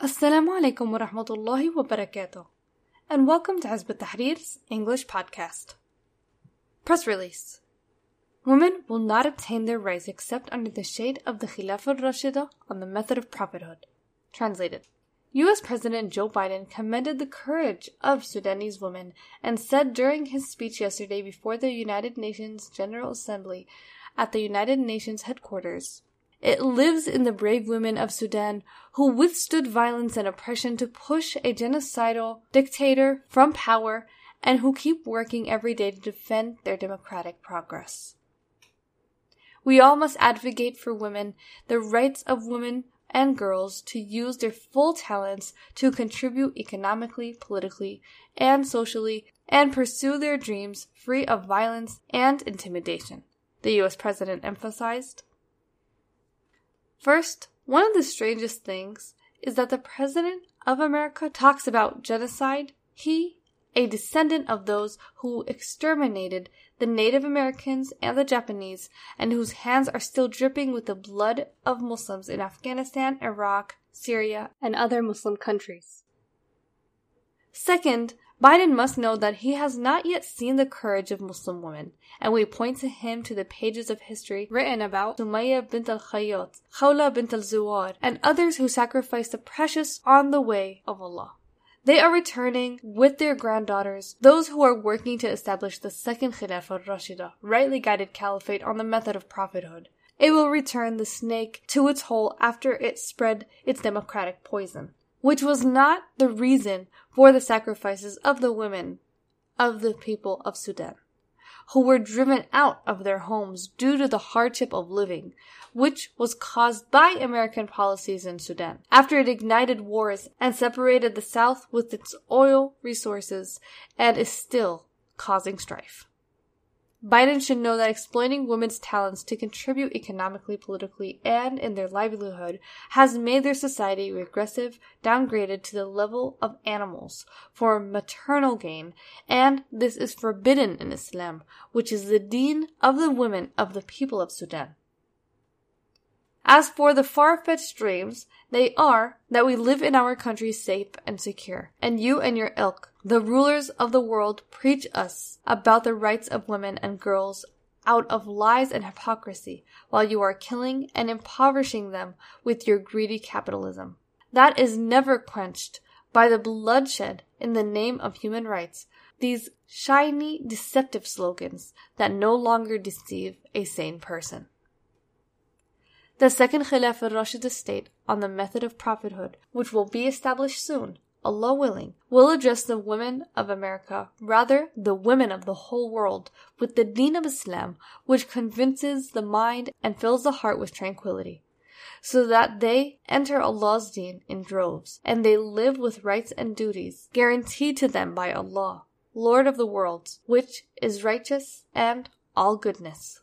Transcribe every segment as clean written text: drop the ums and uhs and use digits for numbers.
Assalamu alaikum wa rahmatullahi wa barakatuh, and welcome to Hizb ut-Tahrir's English podcast. Press release. Women will not obtain their rights except under the shade of the Khilafah al-Rashida on the method of prophethood. Translated. U.S. President Joe Biden commended the courage of Sudanese women and said during his speech yesterday before the United Nations General Assembly at the United Nations headquarters, "It lives in the brave women of Sudan who withstood violence and oppression to push a genocidal dictator from power and who keep working every day to defend their democratic progress. We all must advocate for women, the rights of women and girls to use their full talents to contribute economically, politically, and socially and pursue their dreams free of violence and intimidation," the U.S. President emphasized. First, one of the strangest things is that the President of America talks about genocide. He, a descendant of those who exterminated the Native Americans and the Japanese, and whose hands are still dripping with the blood of Muslims in Afghanistan, Iraq, Syria, and other Muslim countries. Second, Biden must know that he has not yet seen the courage of Muslim women, and we point to him to the pages of history written about Sumayya bint al-Khayyat, Khawla bint al-Zuwar, and others who sacrificed the precious on the way of Allah. They are returning with their granddaughters, those who are working to establish the second Khilafah al-Rashida, rightly guided caliphate on the method of prophethood. It will return the snake to its hole after it spread its democratic poison, which was not the reason for the sacrifices of the women of the people of Sudan, who were driven out of their homes due to the hardship of living, which was caused by American policies in Sudan, after it ignited wars and separated the South with its oil resources and is still causing strife. Biden should know that exploiting women's talents to contribute economically, politically, and in their livelihood has made their society regressive, downgraded to the level of animals for maternal gain, and this is forbidden in Islam, which is the deen of the women of the people of Sudan. As for the far-fetched dreams, they are that we live in our country safe and secure, and you and your ilk, the rulers of the world, preach us about the rights of women and girls out of lies and hypocrisy, while you are killing and impoverishing them with your greedy capitalism. That is never quenched by the bloodshed in the name of human rights, these shiny, deceptive slogans that no longer deceive a sane person. The second Khilafah al-Rashida state on the method of prophethood, which will be established soon, Allah willing, will address the women of America, rather the women of the whole world, with the deen of Islam, which convinces the mind and fills the heart with tranquility, so that they enter Allah's deen in droves, and they live with rights and duties guaranteed to them by Allah, Lord of the worlds, which is righteous and all goodness.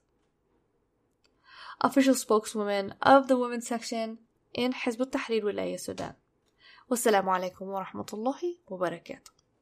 Official spokeswoman of the women's section in Hizb ut-Tahrir Wilaya Sudan. Wassalamu alaikum wa rahmatullahi wa barakatuh.